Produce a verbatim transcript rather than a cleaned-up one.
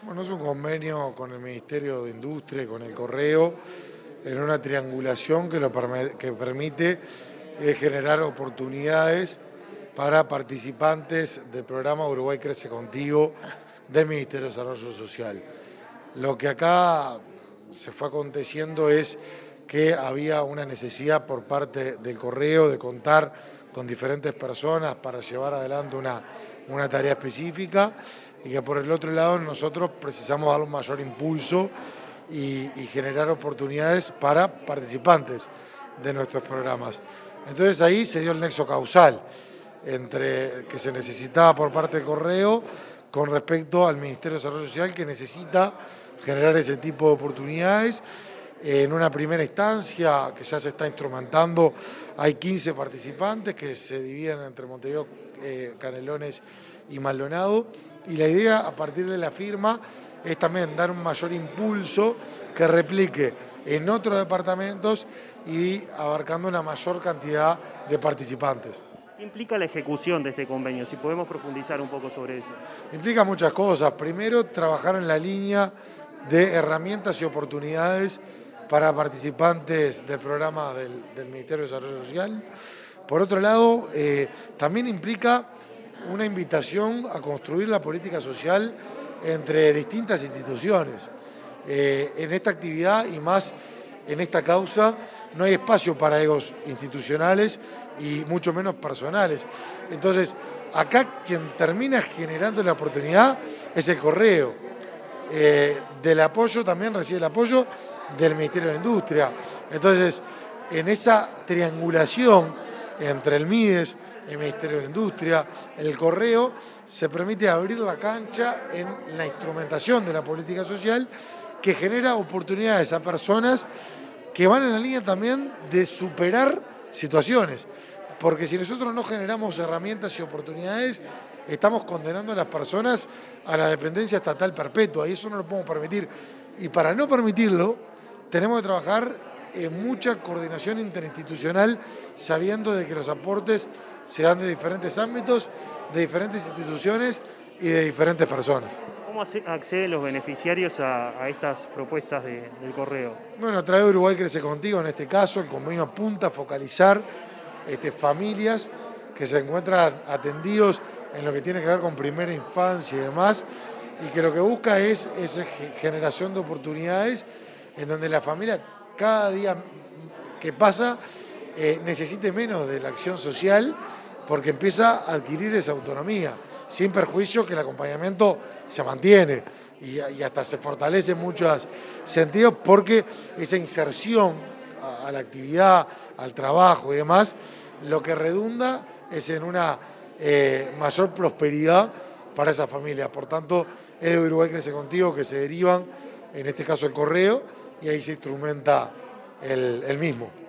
Bueno, es un convenio con el Ministerio de Industria y con el Correo en una triangulación que, lo perme- que permite eh, generar oportunidades para participantes del programa Uruguay Crece Contigo del Ministerio de Desarrollo Social. Lo que acá se fue aconteciendo es que había una necesidad por parte del Correo de contar con diferentes personas para llevar adelante una, una tarea específica y que por el otro lado nosotros precisamos dar un mayor impulso y, y generar oportunidades para participantes de nuestros programas. Entonces ahí se dio el nexo causal entre que se necesitaba por parte del Correo con respecto al Ministerio de Desarrollo Social, que necesita generar ese tipo de oportunidades. En una primera instancia que ya se está instrumentando, hay quince participantes que se dividen entre Montevideo, eh, Canelones y Maldonado, y la idea a partir de la firma es también dar un mayor impulso que replique en otros departamentos y abarcando una mayor cantidad de participantes. ¿Qué implica la ejecución de este convenio? Si podemos profundizar un poco sobre eso. Implica muchas cosas. Primero, trabajar en la línea de herramientas y oportunidades para participantes del programa del, del Ministerio de Desarrollo Social. Por otro lado, eh, también implica una invitación a construir la política social entre distintas instituciones. Eh, en esta actividad y más en esta causa no hay espacio para egos institucionales y mucho menos personales. Entonces, acá quien termina generando la oportunidad es el Correo. Eh, del apoyo también recibe el apoyo del Ministerio de Industria. Entonces, en esa triangulación entre el MIDES, el Ministerio de Industria, el Correo, se permite abrir la cancha en la instrumentación de la política social que genera oportunidades a personas que van en la línea también de superar situaciones. Porque si nosotros no generamos herramientas y oportunidades, estamos condenando a las personas a la dependencia estatal perpetua y eso no lo podemos permitir. Y para no permitirlo, tenemos que trabajar en mucha coordinación interinstitucional, sabiendo de que los aportes se dan de diferentes ámbitos, de diferentes instituciones y de diferentes personas. ¿Cómo acceden los beneficiarios a, a estas propuestas de, del Correo? Bueno, a través de Uruguay Crece Contigo, en este caso, el convenio apunta a focalizar este, familias que se encuentran atendidos en lo que tiene que ver con primera infancia y demás, y que lo que busca es esa generación de oportunidades en donde la familia cada día que pasa eh, necesite menos de la acción social porque empieza a adquirir esa autonomía, sin perjuicio que el acompañamiento se mantiene y, y hasta se fortalece en muchos sentidos porque esa inserción a, a la actividad, al trabajo y demás, lo que redunda es en una eh, mayor prosperidad para esa familia. Por tanto, es de Uruguay Crece Contigo que se derivan, en este caso el Correo, y ahí se instrumenta el, el mismo.